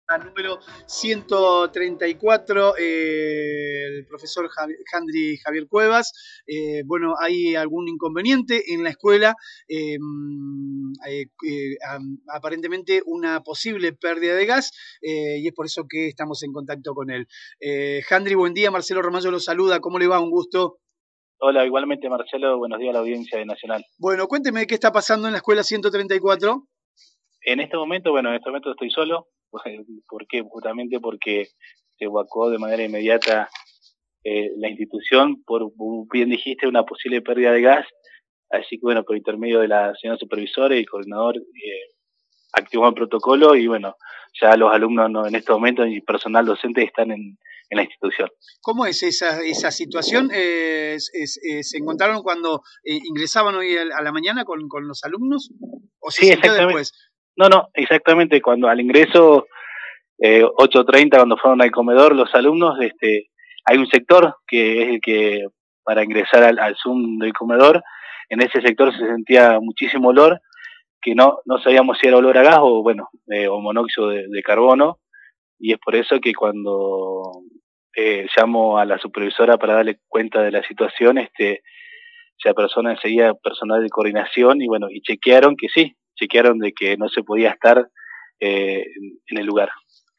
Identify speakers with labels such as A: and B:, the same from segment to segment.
A: Número 134, el profesor Jandri Javier Cuevas. Bueno, hay algún inconveniente en la escuela, aparentemente una posible pérdida de gas, y es por eso que estamos en contacto con él. Jandri, buen día, Marcelo Romayo lo saluda, ¿cómo le va? Un gusto.
B: Hola, igualmente Marcelo, buenos días a la audiencia de Nacional.
A: Bueno, cuénteme qué está pasando en la escuela 134.
B: En este momento estoy solo. ¿Por qué? Justamente porque se evacuó de manera inmediata la institución por, bien dijiste, una posible pérdida de gas. Así que bueno, por intermedio de la señora supervisora y el coordinador activó el protocolo y bueno, ya los alumnos en este momento y personal docente están en la institución.
A: ¿Cómo es esa situación? ¿Se encontraron cuando ingresaban hoy a la mañana con los alumnos? ¿O se
B: Sí,
A: sintió
B: exactamente.
A: después?
B: No, exactamente. Cuando al ingreso 8:30 cuando fueron al comedor los alumnos, hay un sector que es el que para ingresar al Zoom del comedor, en ese sector se sentía muchísimo olor, que no sabíamos si era olor a gas o bueno, o monóxido de carbono, y es por eso que cuando llamo a la supervisora para darle cuenta de la situación, esa persona enseguida personal de coordinación y bueno, y chequearon de que no se podía estar en el lugar.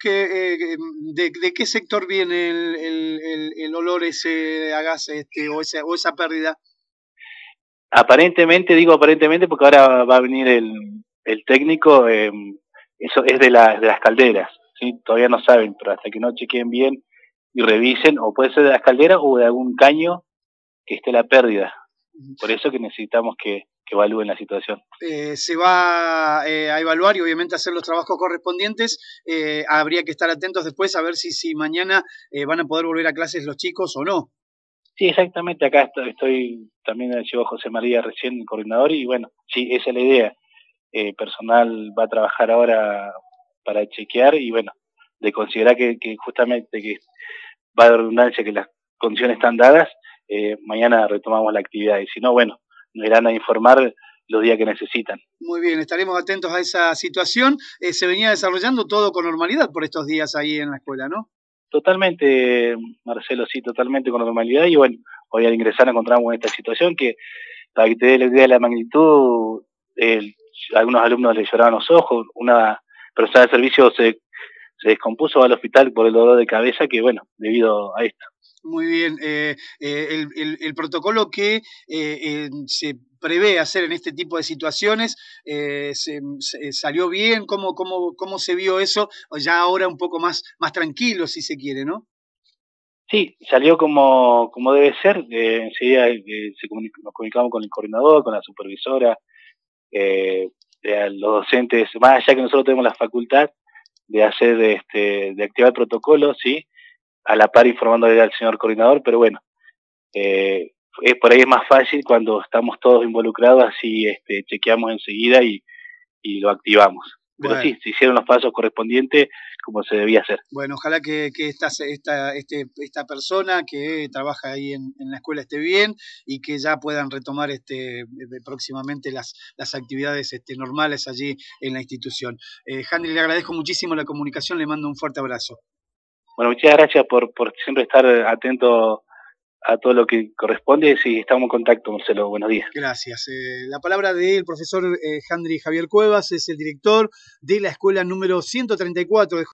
A: ¿De qué sector viene el olor ese a gas o esa pérdida?
B: Aparentemente, digo aparentemente porque ahora va a venir el técnico, eso es de las calderas, ¿sí? Todavía no saben, pero hasta que no chequeen bien y revisen, o puede ser de las calderas o de algún caño que esté la pérdida. Por eso que necesitamos que evalúen la situación.
A: Se va a evaluar y obviamente hacer los trabajos correspondientes. Habría que estar atentos después a ver si mañana van a poder volver a clases los chicos o no.
B: Sí, exactamente, acá estoy también llegó José María recién, el coordinador, y bueno, sí, esa es la idea. Personal va a trabajar ahora para chequear y bueno, de considerar que justamente que va a redundancia que las condiciones están dadas, mañana retomamos la actividad y si no, bueno, nos irán a informar los días que necesitan.
A: Muy bien, estaremos atentos a esa situación. Se venía desarrollando todo con normalidad por estos días ahí en la escuela, ¿no?
B: Totalmente, Marcelo, sí, totalmente con normalidad y bueno, hoy al ingresar nos encontramos en esta situación que, para que te dé la idea de la magnitud, algunos alumnos les lloraban los ojos, una persona de servicio se descompuso, va al hospital por el dolor de cabeza que bueno, debido a esto.
A: Muy bien. El protocolo que se prevé hacer en este tipo de situaciones salió bien. ¿Cómo se vio eso? Ya ahora un poco más tranquilo, si se quiere, ¿no?
B: Sí, salió como debe ser, enseguida nos comunicamos con el coordinador, con la supervisora, los docentes, más allá que nosotros tenemos la facultad de hacer, de activar el protocolo, sí, a la par informándole al señor coordinador, pero bueno, por ahí es más fácil cuando estamos todos involucrados, así chequeamos enseguida y lo activamos. Pero
A: Bueno.
B: sí, se hicieron los pasos correspondientes como se debía hacer.
A: Bueno, ojalá que esta persona que trabaja ahí en la escuela esté bien y que ya puedan retomar próximamente las actividades normales allí en la institución. Jandri, le agradezco muchísimo la comunicación, le mando un fuerte abrazo.
B: Bueno, muchas gracias por siempre estar atento a todo lo que corresponde. Sí, estamos en contacto, Marcelo. Buenos días.
A: Gracias. La palabra del profesor Jandri Javier Cuevas, es el director de la escuela número 134 de